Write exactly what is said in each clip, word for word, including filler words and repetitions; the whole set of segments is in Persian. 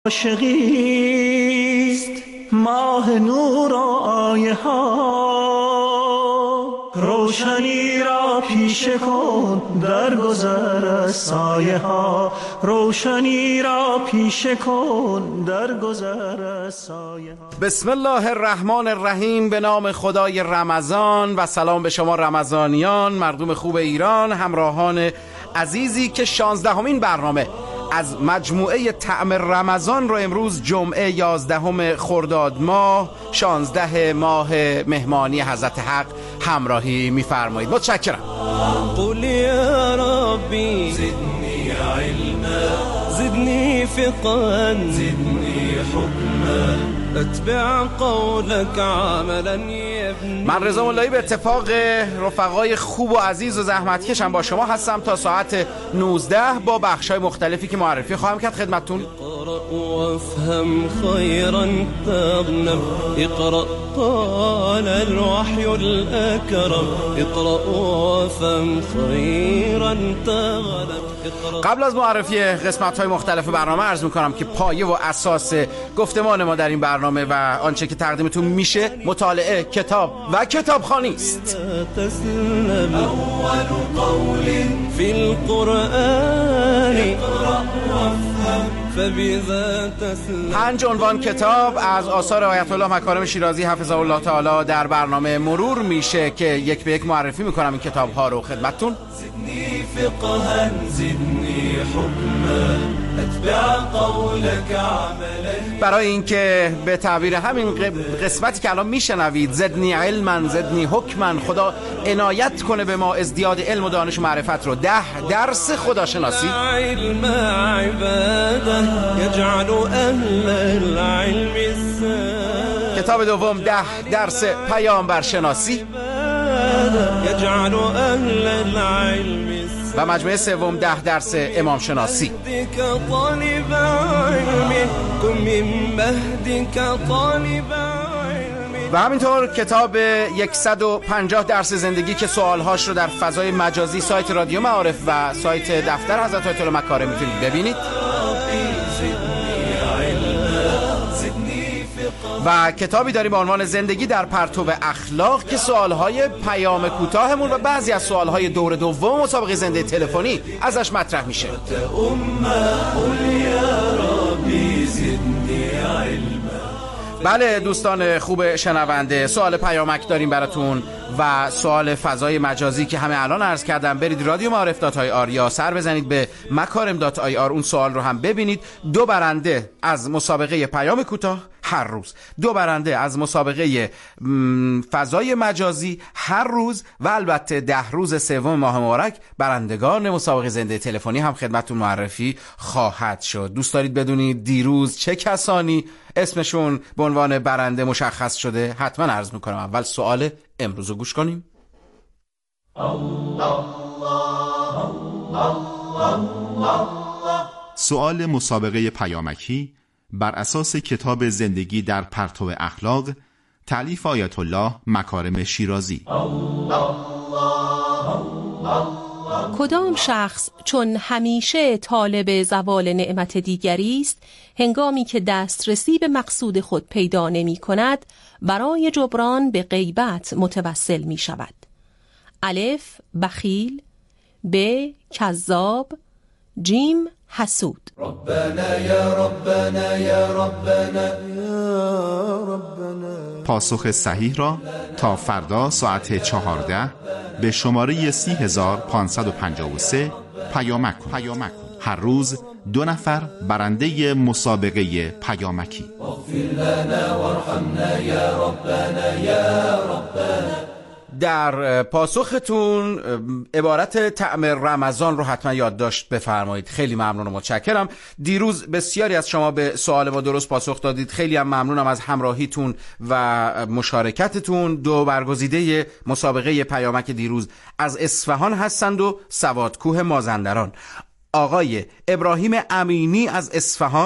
عاشقیست ماه نور و آیه ها، روشنی را پیشه کن در گذر از سایه ها، روشنی را پیشه کن در گذر از سایه ها. بسم الله الرحمن الرحیم. به نام خدای رمضان و سلام به شما رمضانیان، مردم خوب ایران، همراهان عزیزی که شانزدهمین برنامه از مجموعه طعم رمضان رو امروز جمعه یازدهم خرداد ماه شانزده ماه مهمانی حضرت حق همراهی می‌فرمایید. متشکرم. قل یا ربی زدنی علما زدنی فقها زدنی حکما اتبع قولك عملا. من رضا مولایی به اتفاق رفقای خوب و عزیز و زحمتکشم با شما هستم تا ساعت نوزده با بخشای مختلفی که معرفی خواهم کرد خدمتتون. اقرأ وافهم خيرا تغنم اقرأ قال الوحي الأكرم اقرأ وافهم خيرا تغنم. قبل از معرفی قسمت‌های مختلف برنامه عرض می‌کنم که پایه و اساس گفتمان ما در این برنامه و آنچه که تقدیمتون میشه مطالعه کتاب و کتابخوانی است. اول قول فی القرآن اقرأ وافهم فبذا تسلم. پنج عنوان کتاب از آثار آیت الله مکارم شیرازی حفظه الله تعالی در برنامه مرور میشه که یک به یک معرفی میکنم این کتاب‌ها رو خدمتتون. زدنی فقها زدنی حکما اتبع قولك عملا. برای اینکه به تعبیر همین قسمتی که الان میشنوید زدنی علما زدنی حکما، خدا عنایت کنه به ما ازدیاد علم و دانش و معرفت رو. ده درس خداشناسی. علم عباده یجعل اهل العلم السادة. کتاب دوم ده درس پیامبر شناسی. یجعل اهل العلم السادة. و مجموعه سوم ده درس امام شناسی. طالب علم کن من مهدک طالب علم. و همینطور کتاب صد و پنجاه درس زندگی که سوالهاش رو در فضای مجازی سایت رادیو معارف و سایت دفتر حضرت آیت الله مکارم میتونید ببینید. و کتابی داریم با عنوان زندگی در پرتو اخلاق که سوالهای پیام کوتاهمون و بعضی از سوالهای دور دوم مسابقه زنده تلفنی ازش مطرح میشه. بله دوستان خوب شنونده، سوال پیامک داریم براتون و سوال فضای مجازی که همه الان عرض کردم. برید رادیو معارف دات آی آر یا سر بزنید به مکارم دات آی آر، اون سوال رو هم ببینید. دو برنده از مسابقه پیام کوتاه هر روز، دو برنده از مسابقه فضای مجازی هر روز و البته ده روز سوم ماه مبارک برندگان مسابقه زنده تلفنی هم خدمتتون معرفی خواهد شد. دوست دارید بدونید دیروز چه کسانی اسمشون به عنوان برنده مشخص شده؟ حتما عرض میکنم. اول سوال امروز رو گوش کنیم. سوال مسابقه پیامکی بر اساس کتاب زندگی در پرتو اخلاق تألیف آیت الله مکارم شیرازی. کدام شخص چون همیشه طالب زوال نعمت دیگری است، هنگامی که دسترسی به مقصود خود پیدا نمی کند برای جبران به غیبت متوسل می شود؟ الف بخیل، ب کذاب، جیم حسود. ربنا یا ربنا یا ربنا یا ربنا. پاسخ صحیح را تا فردا ساعت چهارده به شماره سی هزار پانصد و پنجاه و سه پیامک کن. هر روز دو نفر برنده مسابقه پیامکی. اغفر لنا وارحمنا یا ربنا یا ربنا. در پاسختون عبارت طعم رمضان رو حتما یادداشت بفرمایید. خیلی ممنون و متشکرم. دیروز بسیاری از شما به سوال ما درست پاسخ دادید. خیلی هم ممنونم از همراهیتون و مشارکتتون. دو برگزیده مسابقه پیامک دیروز از اصفهان هستند و سوادکوه مازندران. آقای ابراهیم امینی از اصفهان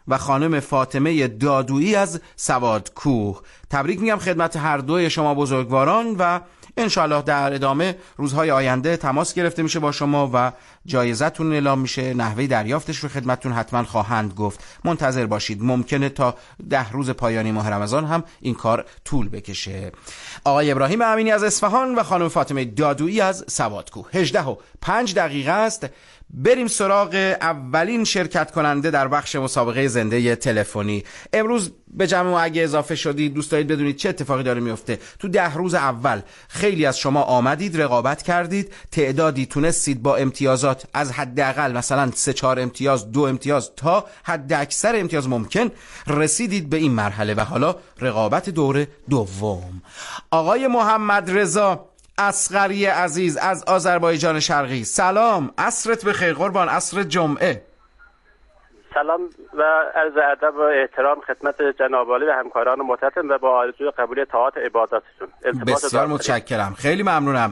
و خانم فاطمه دادویی از سوادکوه. تبریک میگم خدمت هر دوی شما بزرگواران و انشالله در ادامه روزهای آینده تماس گرفته میشه با شما و جایزتون اعلام میشه. نحوه دریافتش رو خدمتتون حتما خواهند گفت. منتظر باشید. ممکنه تا ده روز پایانی ماه رمضان هم این کار طول بکشه. آقای ابراهیم امینی از اصفهان و خانم فاطمه دادویی از سوادکوه. هجده و پنج دقیقه است. بریم سراغ اولین شرکت کننده در بخش مسابقه زنده تلفنی. امروز به جمع اگه اضافه شدید دوست دارید بدونید چه اتفاقی داره میفته. تو ده روز اول خیلی از شما آمدید، رقابت کردید، تعدادی تونستید با امتیازات از حداقل مثلا سه چهار امتیاز، دو امتیاز تا حد اکثر امتیاز ممکن رسیدید به این مرحله و حالا رقابت دور دوم. آقای محمد رضا اصغری عزیز از آذربایجان شرقی، سلام، عصرت بخیر قربان، عصر جمعه. سلام و عرض ادب و احترام خدمت جناب عالی و همکاران محترم و با آرزوی قبولی طاعات عباداتشون. بسیار متشکرم، خیلی ممنونم.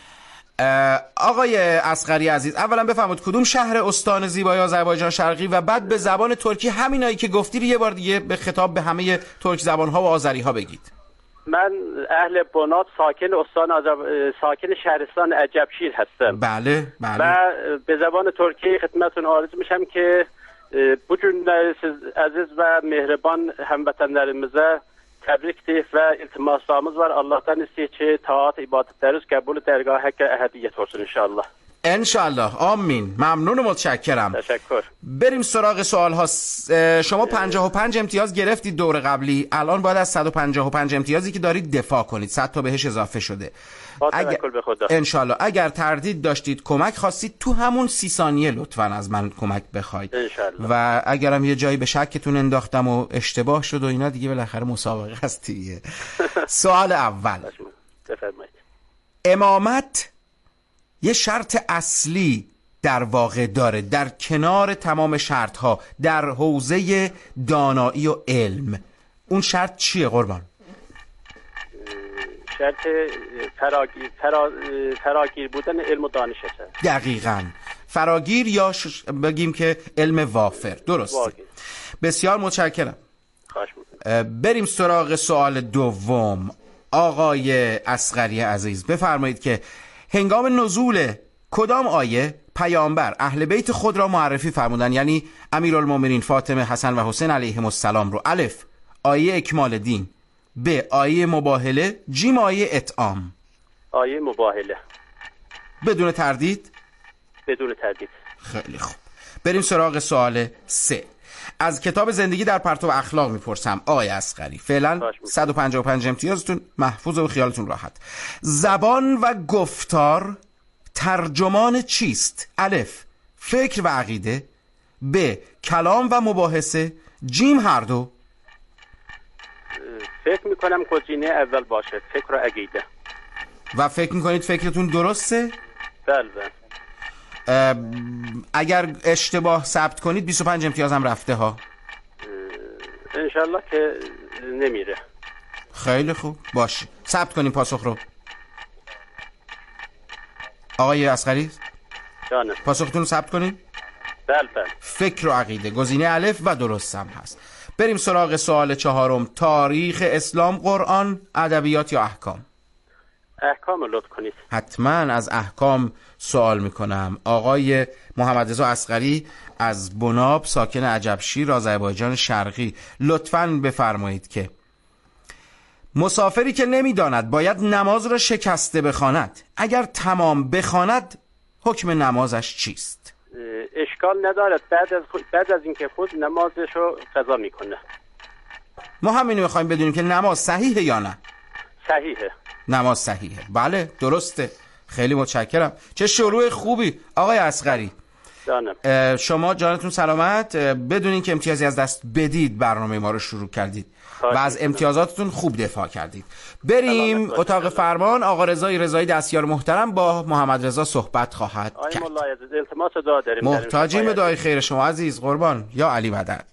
آقای اصغری عزیز، اولا بفرمایید کدوم شهر استان زیبای آذربایجان شرقی و بعد به زبان ترکی همینایی که گفتی رو یه بار دیگه به خطاب به همه ترک زبان‌ها و آذری ها بگید. من اهل بنات، ساکن استان آذر... ساکن شهرستان عجبشیر هستم. بله بله. و به زبان ترکی خدمتتون عرض میشم که bugün siz aziz ve mehriban هموطنlarımıza tebrik deyip ve iltimaslarımız var. Allah'tan isteyik ki taat ibadetleriniz kabul dergah hakkı ehadiyet olsun inşallah. انشالله. آمین. ممنون و متشکرم. تشکر. بریم سراغ سوال ها. شما پنجاه و پنج امتیاز گرفتید دور قبلی، الان باید از صد و پنجاه و پنج امتیازی که دارید دفاع کنید. صد تا بهش اضافه شده. اگر انشالله اگر تردید داشتید، کمک خواستید، تو همون سی ثانیه لطفاً از من کمک بخواید. انشالله. و اگرم یه جایی به شکتون انداختم و اشتباه شد و اینا دیگه بالاخره مسابقه است دیگه. سوال اول. بفرمایید. امامت یه شرط اصلی در واقع داره در کنار تمام شرطها در حوزه دانایی و علم. اون شرط چیه قربان؟ شرط فراگیر, فرا... فراگیر بودن علم و دانش هست. دقیقاً. فراگیر یا ش... بگیم که علم وافر. درسته. واقعی. بسیار متشکرم. خواهش می‌کنم. بریم سراغ سوال دوم. آقای اصغری عزیز بفرمایید که هنگام نزول کدام آیه پیامبر اهل بیت خود را معرفی فرمودن، یعنی امیرالمومنین فاطمه، حسن و حسین علیهم السلام رو؟ الف آیه اکمال دین، ب آیه مباهله، جیم آیه اطعام. آیه مباهله. بدون تردید؟ بدون تردید. خیلی خوب. بریم سراغ سوال سه. از کتاب زندگی در پرتو اخلاق میپرسم آقای اصغری. فعلا صد و پنجاه و پنج امتیازتون محفوظ و خیالتون راحت. زبان و گفتار ترجمان چیست؟ الف فکر و عقیده، ب کلام و مباحثه، جیم هر دو. فکر میکنم گزینه اول باشه، فکر و عقیده. و فکر میکنید فکرتون درسته؟ بله. اگر اشتباه ثبت کنید بیست و پنج امتیاز هم رفته ها. انشالله که نمیره. خیلی خوب، باشه ثبت کنیم پاسخ رو. آقای اصغری جانم پاسختون رو ثبت کنید. بله بله. فکر و عقیده گزینه الف و درست هم هست. بریم سراغ سوال چهارم. تاریخ اسلام، قرآن، ادبیات یا احکام؟ احکام لطف کنید. حتما از احکام سوال میکنم. آقای محمد رضا اصغری از بناب ساکن عجبشیر آذربایجان شرقی، لطفاً بفرمایید که مسافری که نمیداند باید نماز را شکسته بخواند، اگر تمام بخواند حکم نمازش چیست؟ اشکال ندارد، بعد از خود بعد از اینکه خود نمازش رو قضا میکنه. ما همینو میخوایم بدونیم که نماز صحیحه یا نه. صحیحه. نماز صحیحه. بله درسته. خیلی متشکرم. چه شروع خوبی آقای اصغری. جانم. شما جانتون سلامت. بدونین که امتیازی از دست بدید برنامه ما رو شروع کردید و از امتیازاتتون خوب دفاع کردید. بریم اتاق فرمان. آقا رضای رضایی دستیار محترم با محمد رضا صحبت خواهد کرد. التماس دعا داریم. محتاجیم به دعای خیر شما عزیز قربان. یا علی مدد.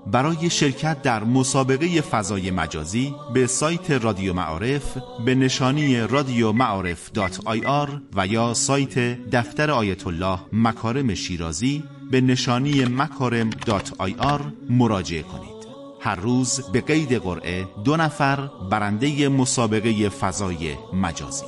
برای شرکت در مسابقه فضای مجازی به سایت رادیو معارف به نشانی رادیو معارف دات آی آر و یا سایت دفتر آیت الله مکارم شیرازی به نشانی مکارم دات آی آر مراجعه کنید. هر روز به قید قرعه دو نفر برنده مسابقه فضای مجازی.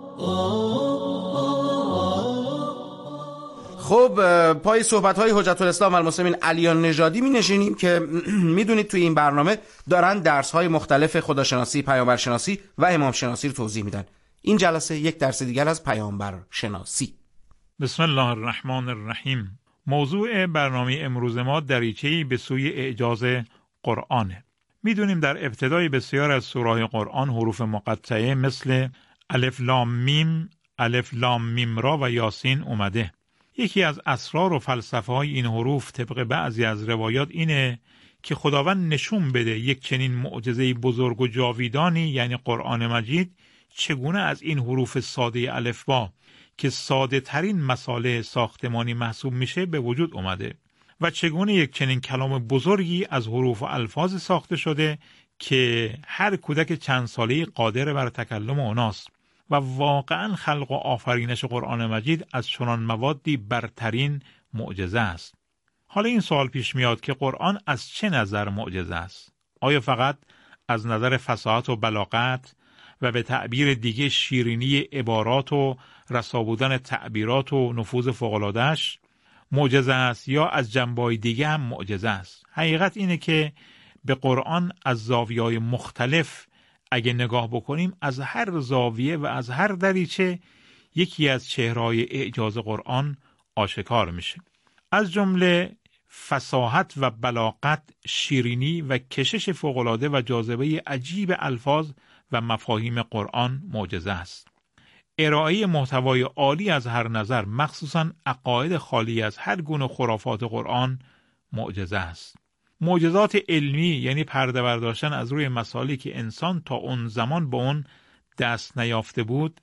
خب پای صحبت‌های حجت الاسلام و المسلمین علی نژادی می نشینیم که میدونید توی این برنامه دارن درس‌های مختلف خداشناسی، پیامبرشناسی و امامشناسی رو توضیح میدن. این جلسه یک درس دیگر از پیامبرشناسی. بسم الله الرحمن الرحیم. موضوع برنامه امروز ما دریچه‌ای به سوی اعجاز قرآنه. میدونیم در ابتدای بسیار از سوره‌های قرآن حروف مقطعه مثل الف لام میم، الف لام میم را و یاسین اومده. یکی از اسرار و فلسفه های این حروف طبق بعضی از روایات اینه که خداوند نشون بده یک چنین معجزه بزرگ و جاویدانی یعنی قرآن مجید چگونه از این حروف ساده الفبا که ساده ترین مساله ساختمانی محسوب میشه به وجود اومده و چگونه یک چنین کلام بزرگی از حروف و الفاظ ساخته شده که هر کودک چند ساله‌ای قادر بر تکلم اوناست و واقعا خلق و آفرینش قرآن مجید از چنان موادی برترین معجزه است. حالا این سوال پیش میاد که قرآن از چه نظر معجزه است؟ آیا فقط از نظر فصاحت و بلاغت و به تعبیر دیگه شیرینی عبارات و رسا بودن تعبیرات و نفوذ فوق‌العاده‌اش معجزه است یا از جنبه‌های دیگه هم معجزه است؟ حقیقت اینه که به قرآن از زاویه‌های مختلف اگه نگاه بکنیم از هر زاویه و از هر دریچه یکی از چهره‌های اعجاز قرآن آشکار میشه. از جمله فصاحت و بلاغت، شیرینی و کشش فوق‌العاده و جاذبه عجیب الفاظ و مفاهیم قرآن معجزه است. ارائه محتوای عالی از هر نظر، مخصوصاً عقاید خالی از هر گونه خرافات قرآن معجزه است. معجزات علمی یعنی پرده برداشتن از روی مسائلی که انسان تا اون زمان به اون دست نیافته بود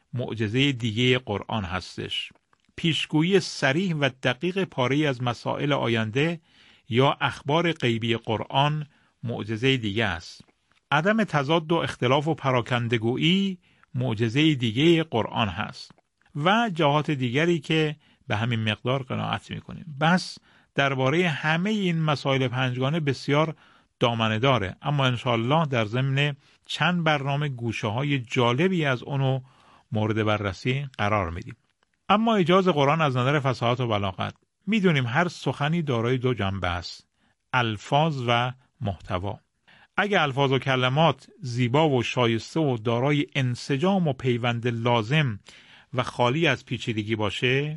معجزه دیگه قرآن هستش. پیشگویی صریح و دقیق پاره از مسائل آینده یا اخبار غیبی قرآن معجزه دیگه است. عدم تضاد و اختلاف و پراکندگویی معجزه دیگه قرآن هست و جهات دیگری که به همین مقدار قناعت میکنیم. بس درباره همه این مسائل پنجگانه بسیار دامنه داره، اما انشاءالله در ضمن چند برنامه گوشه های جالبی از اونو مورد بررسی قرار میدیم. اما اعجاز قرآن از نظر فصاحت و بلاغت، میدونیم هر سخنی دارای دو جنبه است، الفاظ و محتوا. اگه الفاظ و کلمات زیبا و شایسته و دارای انسجام و پیوند لازم و خالی از پیچیدگی باشه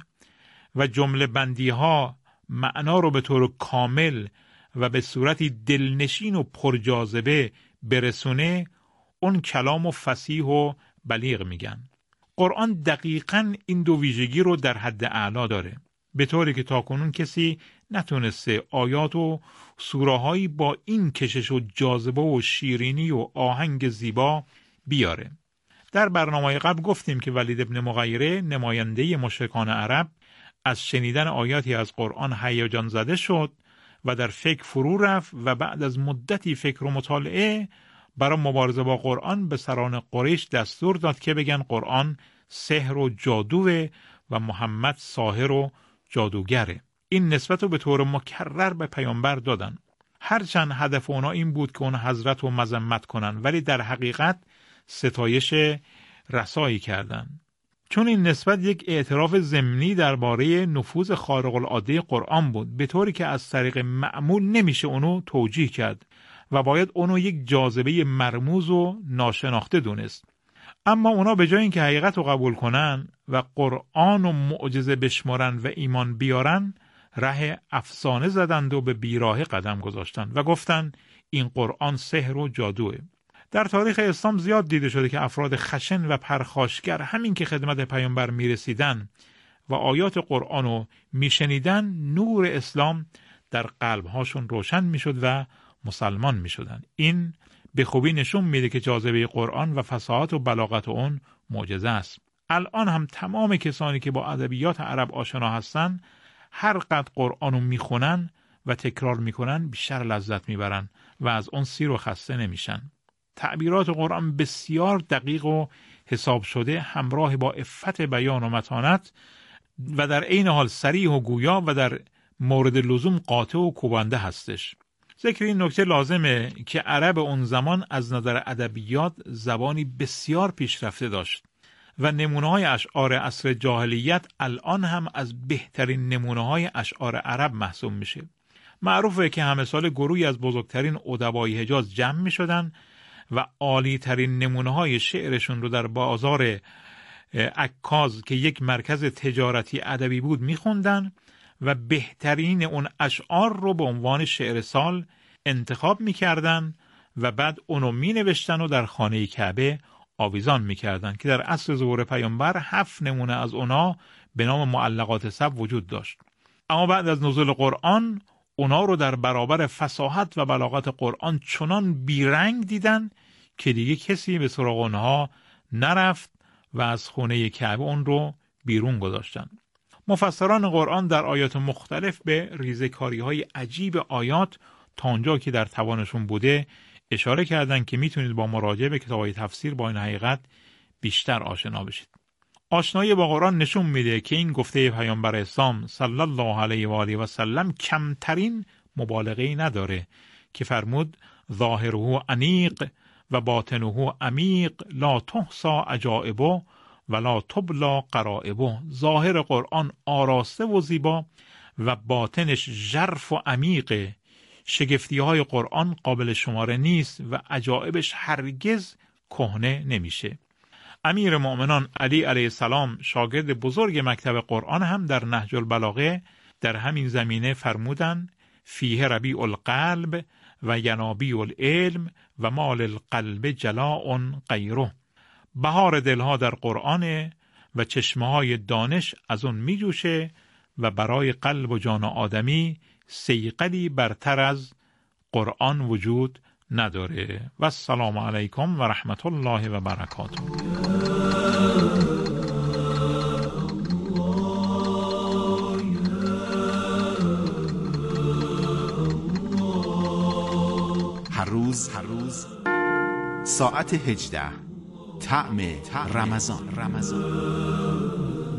و جمله بندی ها معنا رو به طور کامل و به صورتی دلنشین و پرجاذبه برسونه، اون کلام و فصیح و بلیغ میگن. قرآن دقیقاً این دو ویژگی رو در حد اعلا داره، به طوری که تاکنون کسی نتونسته آیات و سوره‌هایی با این کشش و جاذبه و شیرینی و آهنگ زیبا بیاره. در برنامه قبل گفتیم که ولید ابن مغیره نماینده مشرکان عرب از شنیدن آیاتی از قرآن هیجان زده شد و در فکر فرو رفت و بعد از مدتی فکر و مطالعه برای مبارزه با قرآن به سران قریش دستور داد که بگن قرآن سحر و جادوه و محمد ساحر و جادوگره. این نسبت رو به طور مکرر به پیامبر دادن، هرچند هدف اونا این بود که اون حضرت رو مذمت کنن، ولی در حقیقت ستایش رسایی کردن، چون این نسبت یک اعتراف ضمنی درباره نفوذ خارق العاده قرآن بود، به طوری که از طریق معمول نمیشه اونو توجیه کرد و باید اونو یک جاذبه مرموز و ناشناخته دونست. اما اونا به جای اینکه حقیقت رو قبول کنن و قرآن و معجزه بشمارن و ایمان بیارن، ره افسانه زدند و به بیراه قدم گذاشتند و گفتند این قرآن سحر و جادوه. در تاریخ اسلام زیاد دیده شده که افراد خشن و پرخاشگر همین که خدمت پیامبر میرسیدن و آیات قرآن رو میشنیدن، نور اسلام در قلبهاشون روشن میشد و مسلمان میشدن. این به خوبی نشون میده که جاذبه قرآن و فصاحت و بلاغت اون معجزه است. الان هم تمام کسانی که با ادبیات عرب آشنا هستن هر قدر قرآن رو میخونن و تکرار میکنن بیشتر لذت میبرن و از اون سیر و خسته نمیشن. تعبیرات قرآن بسیار دقیق و حساب شده، همراه با عفت بیان و متانت و در عین حال صریح و گویا و در مورد لزوم قاطع و کوبنده هستش. ذکر این نکته لازمه که عرب اون زمان از نظر ادبیات زبانی بسیار پیشرفته داشت و نمونه‌های اشعار عصر جاهلیت الان هم از بهترین نمونه‌های اشعار عرب محسوب میشه. معروفه که همه سال گروهی از بزرگترین ادبای حجاز جمع میشدن و عالی ترین نمونه‌های شعرشون رو در بازار عکاظ که یک مرکز تجارتی ادبی بود میخوندن و بهترین اون اشعار رو به عنوان شعر سال انتخاب میکردن و بعد اونو مینوشتن و در خانه کعبه آویزان میکردن که در عصر ظهور پیامبر هفت نمونه از اونا به نام معلقات سب وجود داشت. اما بعد از نزول قرآن اونا رو در برابر فصاحت و بلاغت قرآن چنان بیرنگ دیدن که دیگه کسی به سراغ اونها نرفت و از خانه کعبه اون رو بیرون گذاشتن. مفسران قرآن در آیات مختلف به ریزه‌کاری‌های عجیب آیات تا اونجا که در توانشون بوده اشاره کردن که میتونید با مراجعه به کتاب‌های تفسیر با این حقیقت بیشتر آشنا بشید. آشنایی با قرآن نشون میده که این گفته پیامبر اسلام صلی الله علیه و آله و سلم کمترین مبالغه‌ای نداره که فرمود ظاهره انیق و باطنه عمیق لا تحصى عجائبه ولا تبلا غرائبه. ظاهر قرآن آراسته و زیبا و باطنش ژرف و عمیق. شگفتی های قرآن قابل شماره نیست و عجائبش هرگز کهنه نمیشه. امیر مؤمنان علی علیه السلام شاگرد بزرگ مکتب قرآن هم در نهج البلاغه در همین زمینه فرمودن فیه ربیع القلب و ینابیع العلم و مال القلب جلاء غیره. بهار دلها در قرآنه و چشمه های دانش از اون می جوشه و برای قلب و جان آدمی صیقلی برتر از قرآن وجود نداره. و السلام علیکم و رحمت الله و برکاته. هر روز هر روز ساعت هجده طعم رمضان رمضان.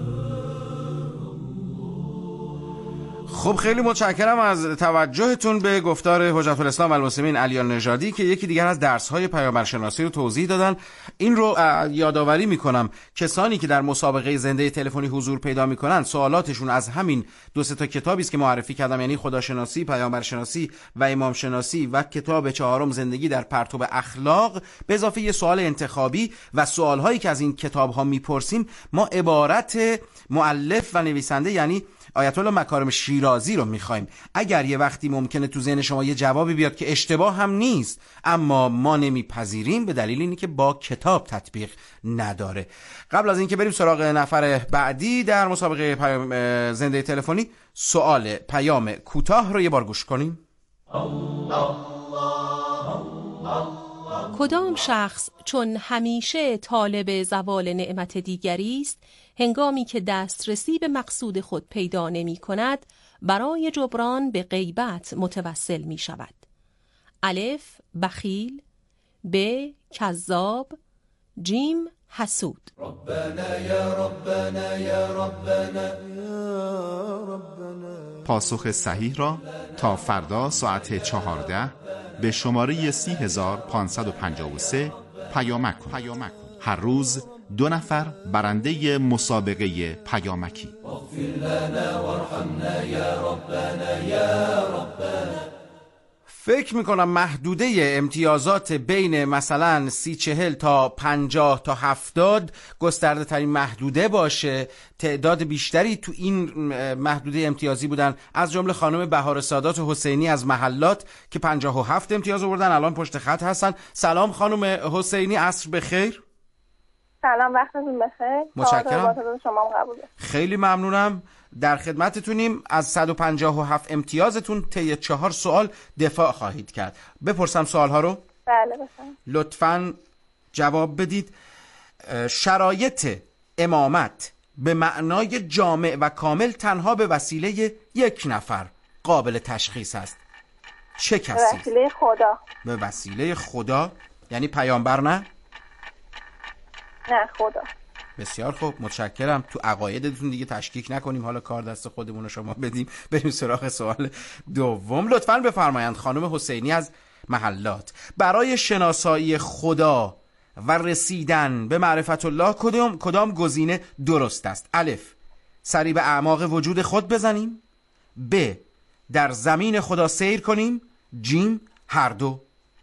خب خیلی متشکرم از توجهتون به گفتار حجت الاسلام و المسلمین علی النژادی که یکی دیگر از درس‌های پیامبرشناسی رو توضیح دادن. این رو یادآوری میکنم کسانی که در مسابقه زنده تلفنی حضور پیدا میکنن سوالاتشون از همین دو سه تا کتابی است که معرفی کردم، یعنی خداشناسی، پیامبرشناسی و امامشناسی و کتاب چهارم زندگی در پرتو اخلاق، به اضافه یه سوال انتخابی و سوالهایی که از این کتاب‌ها میپرسیم ما عبارت مؤلف و نویسنده یعنی آیت الله مکارم شیرازی رو میخوایم. اگر یه وقتی ممکنه تو ذهن شما یه جوابی بیاد که اشتباه هم نیست اما ما نمیپذیریم، به دلیل اینی که با کتاب تطبیق نداره. قبل از اینکه بریم سراغ نفر بعدی در مسابقه پیام زنده تلفنی، سوال پیام کوتاه رو یه بار گوش کنیم. کدام شخص چون همیشه طالب زوال نعمت دیگری است، هنگامی که دسترسی به مقصود خود پیدا نمی کند برای جبران به غیبت متوسل می شود؟ الف بخیل، ب کذاب، جیم حسود. ربنا یا ربنا یا ربنا یا ربنا. پاسخ صحیح را تا فردا ساعت چهارده به شماره سی هزار پانصد و پنجاه و سه پیامک کن. هر روز دو نفر برنده مسابقه پیامکی. اغفر لنا وارحمنا یا ربنا یا ربنا. فکر میکنم محدوده امتیازات بین مثلا سی چهل تا پنجاه تا هفتاد گسترده ترین محدوده باشه. تعداد بیشتری تو این محدوده امتیازی بودن، از جمله خانم بهار سادات حسینی از محلات که پنجاه و هفت امتیاز آوردن، الان پشت خط هستن. سلام خانم حسینی، عصر بخیر. سلام، وقتتون بخیر. متشکرم. شما قبوله. خیلی ممنونم، در خدمتتونیم. از صد و پنجاه و هفت امتیازتون طی چهار سوال دفاع خواهید کرد. بپرسم سوالها رو؟ بله بفرمایید. لطفاً جواب بدید. شرایط امامت به معنای جامع و کامل تنها به وسیله یک نفر قابل تشخیص است. چه به کسی؟ وسیله خدا. به وسیله خدا، یعنی پیامبر نه؟ نه خدا. بسیار خوب، متشکرم. تو عقایدتون دیگه تشکیک نکنیم، حالا کار دست خودمون رو شما بدیم. بریم سراغ سوال دوم. لطفاً بفرمایند خانم حسینی از محلات، برای شناسایی خدا و رسیدن به معرفت الله کدام کدام گزینه درست است؟ الف، سری به اعماق وجود خود بزنیم. ب، در زمین خدا سیر کنیم. جیم، هر دو.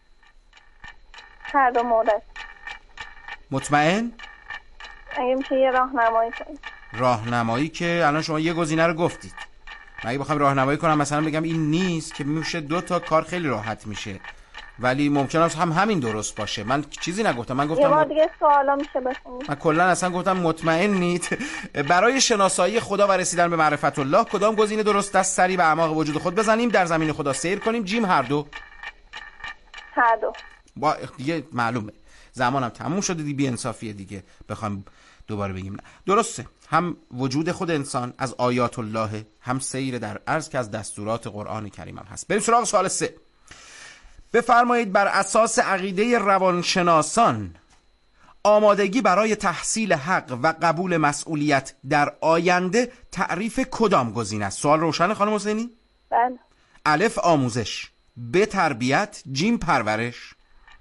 هر دو مورد. مطمئن؟ اگه میشه یه راهنمایی کنید. راهنمایی که الان شما یه گزینه رو گفتید، من اگه بخوام راهنمایی کنم مثلا بگم این نیست که میشه دو تا کار خیلی راحت میشه، ولی ممکنه هم همین درست باشه. من چیزی نگفتم، من گفتم یه بار دیگه سوالا میشه بخونید. من کلا اصلا گفتم مطمئنید. برای شناسایی خدا و رسیدن به معرفت الله کدام گزینه درست است؟ سری به اعماق وجود خود بزنیم. در زمین خدا سیر کنیم. جیم، هر دو. هر دو. با دیگه معلومه زمانم تموم شده دیگه، بی انصافیه دیگه بخوام دوباره بگیم. نه درسته، هم وجود خود انسان از آیات الله، هم سیر در عرض که از دستورات قرآن کریم هم هست. بریم سراغ سوال سه. بفرمایید بر اساس عقیده روانشناسان آمادگی برای تحصیل حق و قبول مسئولیت در آینده تعریف کدام گزینه است؟ سوال روشن خانم حسینی؟ بله. الف، آموزش. ب، تربیت. جیم، پرورش.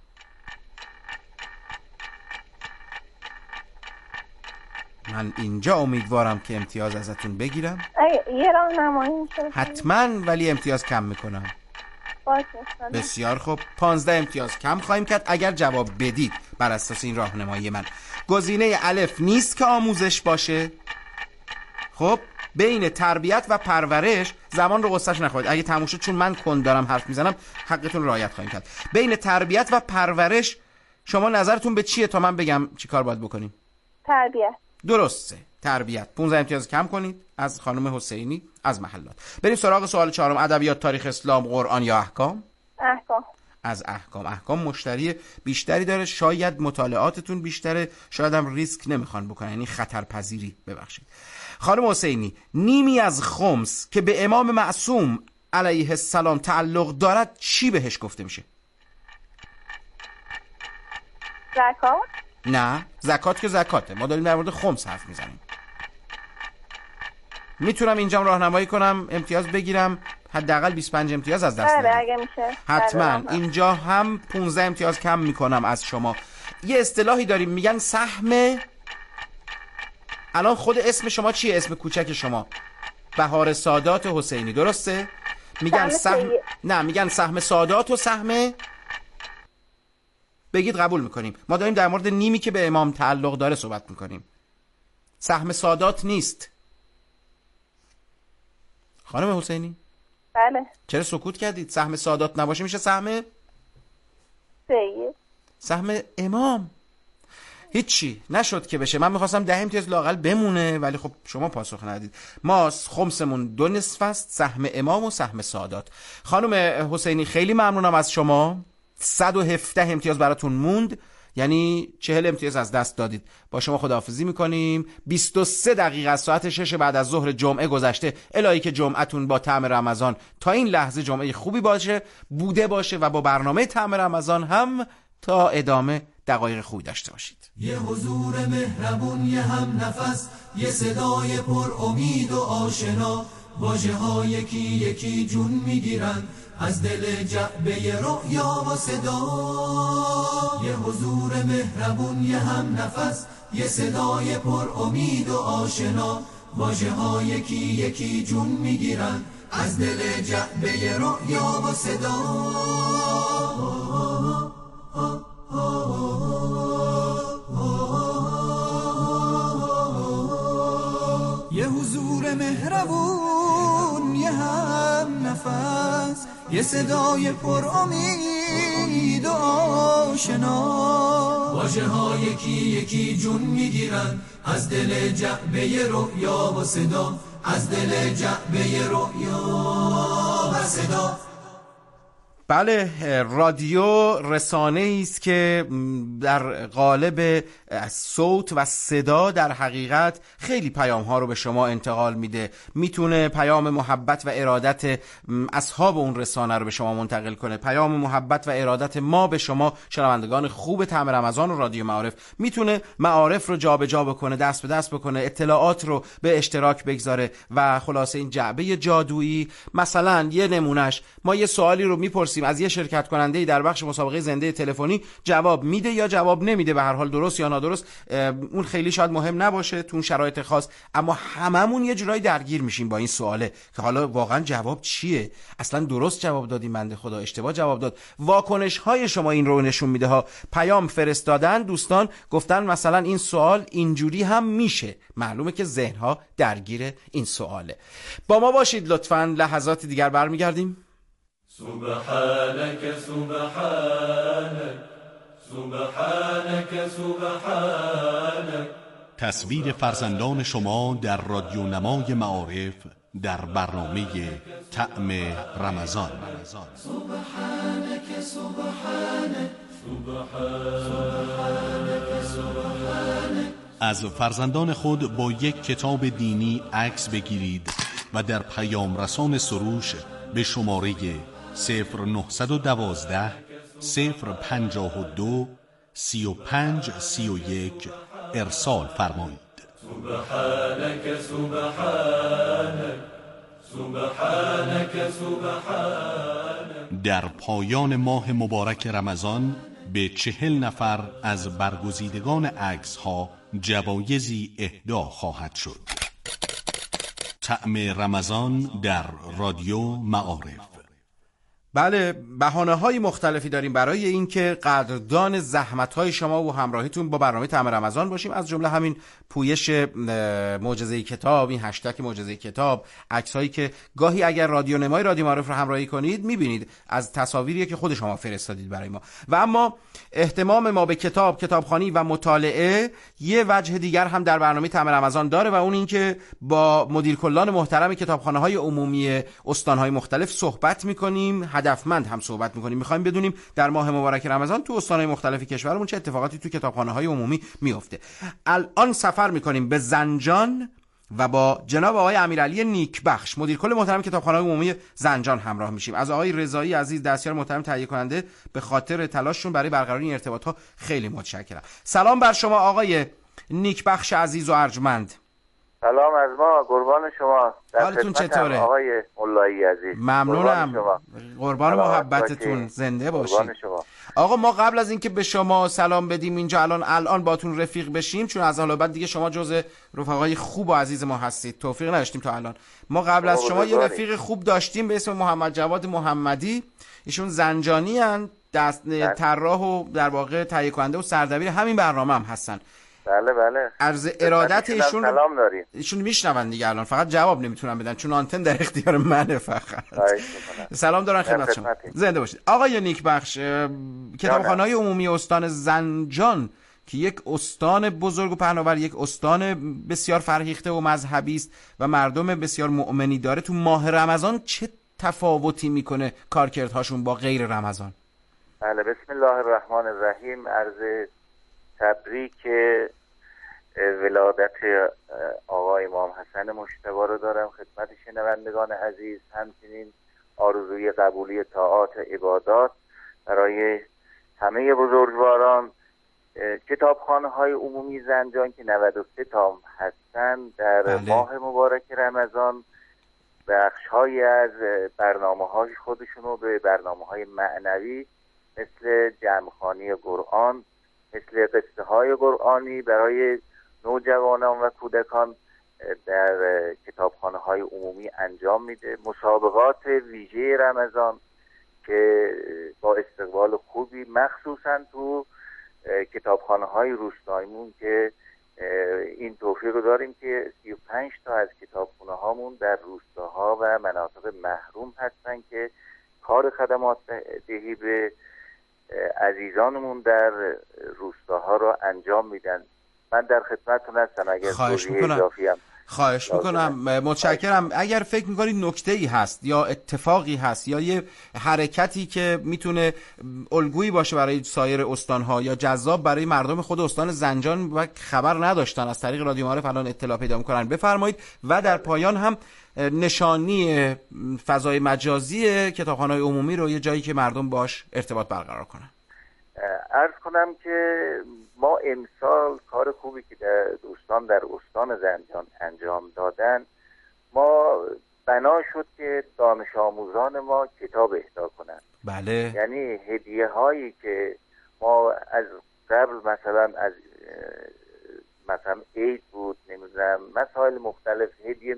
من اینجا امیدوارم که امتیاز ازتون بگیرم. اگه یه راهنمایی میشه حتما، ولی امتیاز کم میکنم. باشه. بسیار خوب، پانزده امتیاز کم خواهیم کرد اگر جواب بدید بر اساس این راهنمایی من. گزینه الف نیست که آموزش باشه. خب بین تربیت و پرورش، زمان رو قصهش نخواهید اگه تموم شد، چون من کند دارم حرف میزنم حقتون رعایت خواهیم کرد. بین تربیت و پرورش شما نظرتون به چیه تا من بگم چی کار باید بکنیم؟ تربیت. درسته، تربیت. پانزده امتیاز کم کنید از خانم حسینی از محلات. بریم سراغ سوال چهارم. ادبیات، تاریخ اسلام، قرآن یا احکام؟ احکام. از احکام. احکام مشتری بیشتری داره، شاید مطالعاتتون بیشتره، شاید هم ریسک نمیخوان بکنن، یعنی خطرپذیری. ببخشید خانم حسینی، نیمی از خمس که به امام معصوم علیه السلام تعلق دارد چی بهش گفته میشه؟ زکات. نه، زکات که زکاته، ما داریم در مورد خمس حرف میزنیم. میتونم اینجا راهنمایی کنم امتیاز بگیرم، حداقل بیست و پنج امتیاز از دست بله اگه میشه. حتما. اینجا هم پانزده امتیاز کم میکنم از شما. یه اصطلاحی داریم میگن سهم. الان خود اسم شما چیه؟ اسم کوچک شما بهار سادات حسینی، درسته؟ میگن سهم. نه، میگن سهم سادات و سهم. بگید قبول میکنیم. ما داریم در مورد نیمی که به امام تعلق داره صحبت میکنیم. سهم سادات نیست. خانم حسینی؟ بله. چرا سکوت کردید؟ سهم سادات نباشه میشه سهم سید. سهم امام. هیچی نشد که بشه. من میخواستم ده امتیاز لااقل بمونه، ولی خب شما پاسخ ندید. ما خمسمون دو نصف است، سهم امام و سهم سادات. خانم حسینی خیلی ممنونم از شما. صد و هفده امتیاز براتون موند، یعنی چهل امتیاز از دست دادید. با شما خداحافظی میکنیم. بیست و سه دقیقه از ساعت شش بعد از ظهر جمعه گذشته. الهی که جمعتون با طعم رمضان تا این لحظه جمعه خوبی باشه، بوده باشه و با برنامه طعم رمضان هم تا ادامه دقایق خوبی داشته باشید. یه حضور مهربون، یه هم نفس، یه صدای پر امید و آشنا، واژه ها یکی یکی جون میگیرن از دل جعبه رؤیا و صدا. یه حضور مهربون، یه هم نفس، یه صدای پر امید و آشنا، واژه ها یکی یکی جون میگیرن از دل جعبه رؤیا و صدا. یه حضور مهربون، یه هم نفس، یه صدای پر امید و آشنا، واژه ها یکی یکی جون میگیرن از دل جعبه رؤیا و صدا، از دل جعبه رؤیا و صدا. بله، رادیو رسانه‌ای است که در قالب صوت و صدا در حقیقت خیلی پیام ها رو به شما انتقال میده. میتونه پیام محبت و ارادت اصحاب اون رسانه رو به شما منتقل کنه، پیام محبت و ارادت ما به شما شنوندگان خوب طعم رمضان و رادیو معارف. میتونه معارف رو جابجا بکنه، دست به دست بکنه، اطلاعات رو به اشتراک بگذاره و خلاصه این جعبه جادویی. مثلا یه نمونهش، ما یه سوالی رو میپرسیم از یه شرکت کننده در بخش مسابقه زنده تلفنی، جواب میده یا جواب نمیده، به هر حال درست یا نادرست، اون خیلی شاید مهم نباشه تو اون شرایط خاص، اما هممون یه جورایی درگیر میشیم با این سواله که حالا واقعا جواب چیه، اصلا درست جواب دادیم بنده خدا، اشتباه جواب داد. واکنش های شما این رو نشون میده ها. پیام فرستادن دوستان، گفتن مثلا این سوال اینجوری هم میشه، معلومه که ذهن ها درگیر این سواله. با ما باشید لطفاً، لحظات دیگر برمیگردیم. سبحانك سبحانك سبحانك سبحانك. تصویر فرزندان شما در رادیو نمای معارف در برنامه طعم رمضان. سبحانك سبحانك سبحانك سبحانك. از فرزندان خود با یک کتاب دینی عکس بگیرید و در پیام رسان سروش به شماره صفر نهصد و دوازده صفر پنجاه و دو سی و پنج سی و یک ارسال فرمایید. سبحانك سبحانك سبحانك سبحانك. در پایان ماه مبارک رمضان به چهل نفر از برگزیدگان عکس ها جوایزی اهدا خواهد شد. طعم رمضان در رادیو معارف. بله، بهانه‌های مختلفی داریم برای اینکه قدردان زحمت‌های شما و همراهیتون با برنامه طعم رمضان باشیم، از جمله همین پویش معجزه کتاب، این هشتگ معجزه کتاب، عکس‌هایی که گاهی اگر رادیو نمای رادیو معارف رو همراهی کنید می‌بینید از تصاویری که خود شما فرستادید برای ما. و اما اهتمام ما به کتاب، کتابخوانی و مطالعه یه وجه دیگر هم در برنامه طعم رمضان داره و اون اینکه با مدیر کلان محترم کتابخانه‌های عمومی استان‌های مختلف صحبت می‌کنیم، هدفمند هم صحبت می‌کنیم. می‌خوایم بدونیم در ماه مبارک رمضان تو استان‌های مختلف کشورمون چه اتفاقاتی تو کتابخانه‌های عمومی میفته. الان سفر می‌کنیم به زنجان و با جناب آقای امیرعلی نیکبخش، مدیر کل محترم کتابخانه‌های عمومی زنجان همراه میشیم. از آقای رضایی عزیز دستیار محترم تهیه کننده به خاطر تلاششون برای برقراری این ارتباطات خیلی متشکرم. سلام بر شما آقای نیکبخش عزیز و ارجمند. سلام از ما، قربان شما. حالتون چطوره آقای مولایی عزیز؟ ممنونم، قربان محبتتون، زنده باشید. آقا ما قبل از اینکه به شما سلام بدیم اینجا الان الان باتون رفیق بشیم، چون از حالا بعد دیگه شما جزء رفقای خوب و عزیز ما هستید، توفیق نداشتیم تا الان. ما قبل از شما یه رفیق خوب داشتیم به اسم محمد جواد محمدی، ایشون زنجانی ان، دست طراح و در واقع تهیه کننده و سردبیر همین برنامه هم هستن. بله بله. عرض ارادت ایشون سلام داریم. ایشون میشنون دیگه الان، فقط جواب نمیتونن بدن چون آنتن در اختیار منه فقط. سلام دارن خدمت شما. زنده باشید. آقای نیکبخش، کتابخانه‌های عمومی استان زنجان که یک استان بزرگ و پهناور، یک استان بسیار فرهیخته و مذهبی است و مردم بسیار مؤمنی داره، تو ماه رمضان چه تفاوتی میکنه کارکردهاشون با غیر رمضان؟ بله، بسم الله الرحمن الرحیم. عرض تبریک ولادت آقای امام حسن مجتبی رو دارم خدمت شنوندگان عزیز. همچنین آرزوی قبولی طاعات عبادات برای همه بزرگواران. کتابخانه‌های عمومی زنجان که نود و سه تا هستن در بله. ماه مبارک رمضان بخش‌هایی از برنامه‌های خودشون رو به برنامه‌های معنوی مثل جمع‌خوانی قرآن، مثل قصه های قرآنی برای نوجوانان و کودکان در کتابخانه های عمومی انجام میده. مسابقات ویژه رمضان که با استقبال خوبی مخصوصا تو کتابخانه های روستاییمون که این توفیق رو داریم که سی و پنج تا از کتابخانه هامون در روستاها و مناطق محروم هستن که کار خدمات دهی به عزیزانمون در روستاها رو انجام میدن. من در خدمتتون هستم اگر توضیح اضافی هم خواهش میکنم، متشکرم. اگر فکر میکنید نکته‌ای هست یا اتفاقی هست یا یه حرکتی که میتونه الگویی باشه برای سایر استانها یا جذاب برای مردم خود استان زنجان و خبر نداشتن از طریق رادیو معارف الان اطلاع پیدا میکنن بفرمایید. و در پایان هم نشانی فضای مجازی کتابخانه‌های عمومی رو، یه جایی که مردم باش ارتباط برقرار کنن. عرض کنم که ما امسال کار خوبی که در دوستان در استان زنجان انجام دادن، ما بنا شد که دانش آموزان ما کتاب اهدا کنن. بله. یعنی هدیه هایی که ما از قبل مثلا از مثلا عید بود، نمیدونم مسائل مختلف هدیه